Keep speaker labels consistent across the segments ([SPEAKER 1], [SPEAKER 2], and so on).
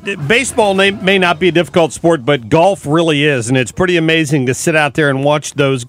[SPEAKER 1] baseball may not be a difficult sport, but golf really is, and it's pretty amazing to sit out there and watch those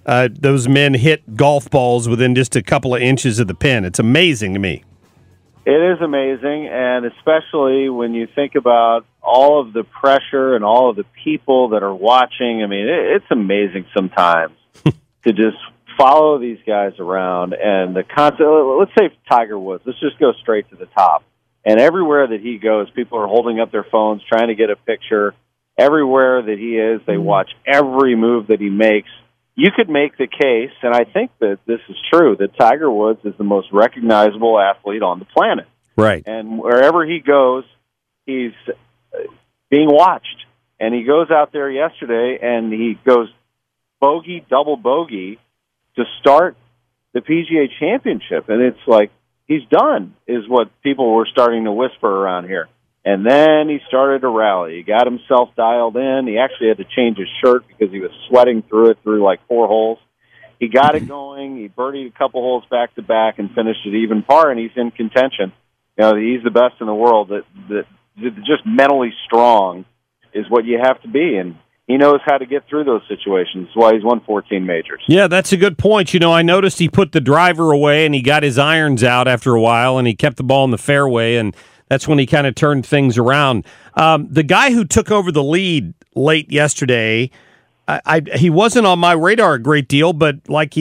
[SPEAKER 1] men hit golf balls within just a couple of inches of the pin. It's amazing to me.
[SPEAKER 2] It is amazing, and especially when you think about all of the pressure and all of the people that are watching. I mean, it's amazing sometimes to just follow these guys around and the concept. Let's say Tiger Woods. Let's just go straight to the top. And everywhere that he goes, people are holding up their phones, trying to get a picture. Everywhere that he is, they watch every move that he makes. You could make the case, and I think that this is true, that Tiger Woods is the most recognizable athlete on the planet.
[SPEAKER 1] Right.
[SPEAKER 2] And wherever he goes, he's being watched. And he goes out there yesterday, and he goes bogey, double bogey to start the PGA Championship. And it's like, he's done, is what people were starting to whisper around here. And then he started to rally. He got himself dialed in. He actually had to change his shirt because he was sweating through it through like 4 holes. He got it going. He birdied a couple holes back-to-back and finished at even par, and he's in contention. You know, he's the best in the world. That just mentally strong is what you have to be, and he knows how to get through those situations. That's why he's won 14 majors.
[SPEAKER 1] Yeah, that's a good point. You know, I noticed he put the driver away, and he got his irons out after a while, and he kept the ball in the fairway, and that's when he kind of turned things around. The guy who took over the lead late yesterday, he wasn't on my radar a great deal, but like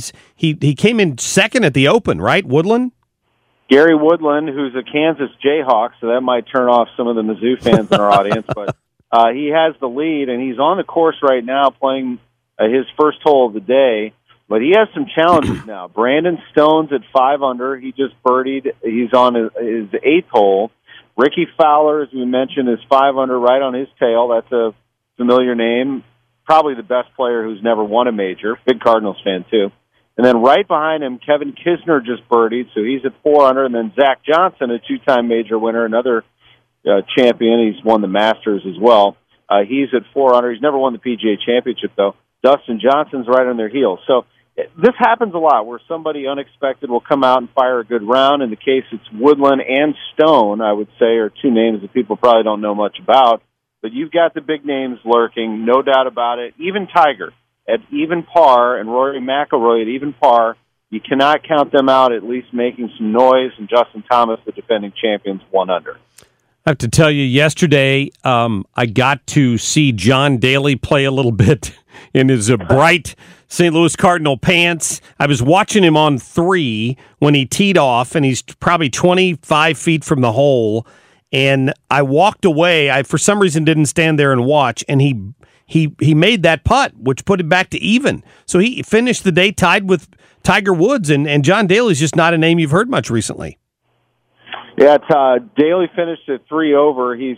[SPEAKER 1] he came in second at the Open, right? Woodland?
[SPEAKER 2] Gary Woodland, who's a Kansas Jayhawk, so that might turn off some of the Mizzou fans in our audience, but he has the lead, and he's on the course right now playing his first hole of the day. But he has some challenges now. Brandon Stone's at 5 under. He just birdied. He's on his 8th hole. Ricky Fowler, as we mentioned, is 5 under, right on his tail. That's a familiar name. Probably the best player who's never won a major. Big Cardinals fan, too. And then right behind him, Kevin Kisner just birdied, so he's at 4 under. And then Zach Johnson, a 2-time major winner, another champion. He's won the Masters as well. He's at 4 under. He's never won the PGA Championship, though. Dustin Johnson's right on their heels. So this happens a lot where somebody unexpected will come out and fire a good round. In the case, it's Woodland and Stone, I would say, are 2 names that people probably don't know much about. But you've got the big names lurking, no doubt about it. Even Tiger at even par and Rory McIlroy at even par, you cannot count them out, at least making some noise. And Justin Thomas, the defending champions, 1 under.
[SPEAKER 1] I have to tell you, yesterday I got to see John Daly play a little bit in his bright St. Louis Cardinal pants. I was watching him on 3 when he teed off, and he's probably 25 feet from the hole. And I walked away. I, for some reason, didn't stand there and watch, and he made that putt, which put it back to even. So he finished the day tied with Tiger Woods, and John Daly's just not a name you've heard much recently.
[SPEAKER 2] Yeah, Daly finished at 3 over. He's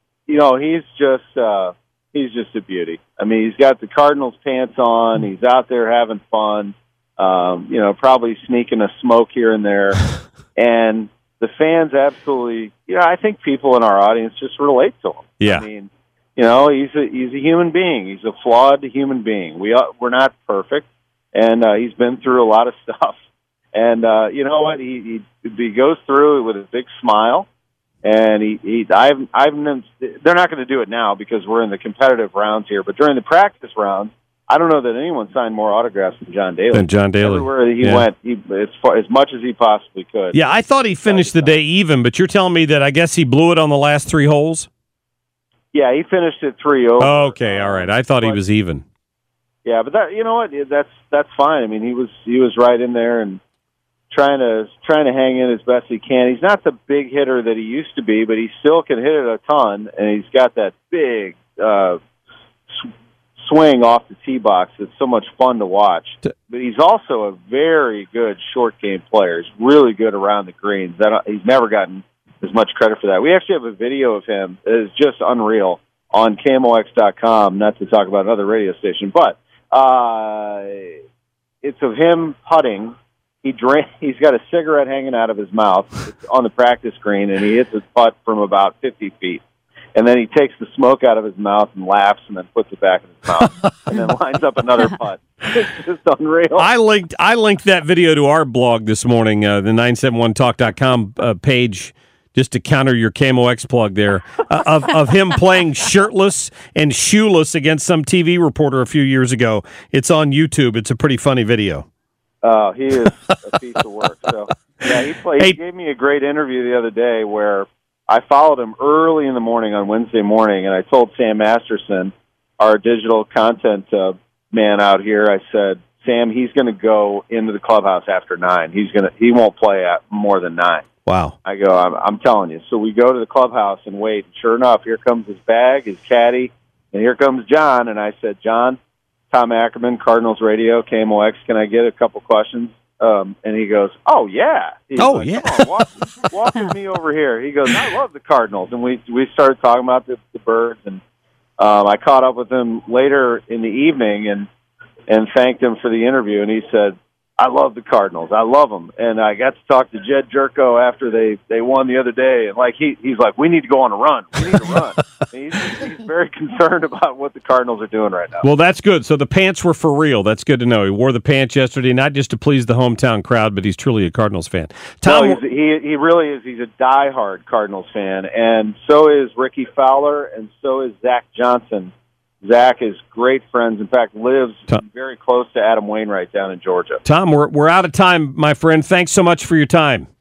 [SPEAKER 2] just a beauty. I mean, he's got the Cardinals pants on. He's out there having fun. Probably sneaking a smoke here and there, and the fans absolutely. I think people in our audience just relate to him.
[SPEAKER 1] Yeah,
[SPEAKER 2] I mean, he's a human being. He's a flawed human being. We're not perfect, and he's been through a lot of stuff. And you know what? He goes through it with a big smile, and they're not going to do it now because we're in the competitive rounds here. But during the practice rounds, I don't know that anyone signed more autographs than John Daly. Everywhere that he went, as much as he possibly could.
[SPEAKER 1] Yeah, I thought he finished the day even, but you're telling me that I guess he blew it on the last 3 holes?
[SPEAKER 2] Yeah, he finished at 3 over.
[SPEAKER 1] Okay, all right. I thought he was even.
[SPEAKER 2] Yeah, but that's fine. I mean, he was right in there and trying to hang in as best he can. He's not the big hitter that he used to be, but he still can hit it a ton, and he's got that big swing off the tee box. It's so much fun to watch. But he's also a very good short game player. He's really good around the greens. He's never gotten as much credit for that. We actually have a video of him that is just unreal on KMOX.com, not to talk about another radio station, but it's of him putting. He's got a cigarette hanging out of his mouth on the practice green, and he hits his putt from about 50 feet. And then he takes the smoke out of his mouth and laughs and then puts it back in his mouth and then lines up another putt. It's just unreal.
[SPEAKER 1] I linked that video to our blog this morning, the 971talk.com page, just to counter your KMOX plug there, of him playing shirtless and shoeless against some TV reporter a few years ago. It's on YouTube. It's a pretty funny video.
[SPEAKER 2] Oh, he is a piece of work. So, yeah, he gave me a great interview the other day where I followed him early in the morning on Wednesday morning, and I told Sam Masterson, our digital content man out here, I said, Sam, he's going to go into the clubhouse after 9. He won't play at more than 9.
[SPEAKER 1] Wow.
[SPEAKER 2] I go, I'm telling you. So we go to the clubhouse and wait. And sure enough, here comes his bag, his caddy, and here comes John. And I said, John, Tom Ackerman, Cardinals Radio, KMOX, can I get a couple questions? And he goes, oh, yeah. He's like,
[SPEAKER 1] yeah.
[SPEAKER 2] Come on, walk with me over here. He goes, I love the Cardinals. And we started talking about the birds. And I caught up with him later in the evening and thanked him for the interview. And he said, I love the Cardinals. I love them. And I got to talk to Jed Jerko after they won the other day. And he's like, we need to go on a run. We need to run. He's very concerned about what the Cardinals are doing right now.
[SPEAKER 1] Well, that's good. So the pants were for real. That's good to know. He wore the pants yesterday, not just to please the hometown crowd, but he's truly a Cardinals fan. Tom,
[SPEAKER 2] no, he really is. He's a diehard Cardinals fan. And so is Ricky Fowler, and so is Zach Johnson. Zach is great friends. In fact, lives very close to Adam Wainwright down in Georgia.
[SPEAKER 1] Tom, we're out of time, my friend. Thanks so much for your time.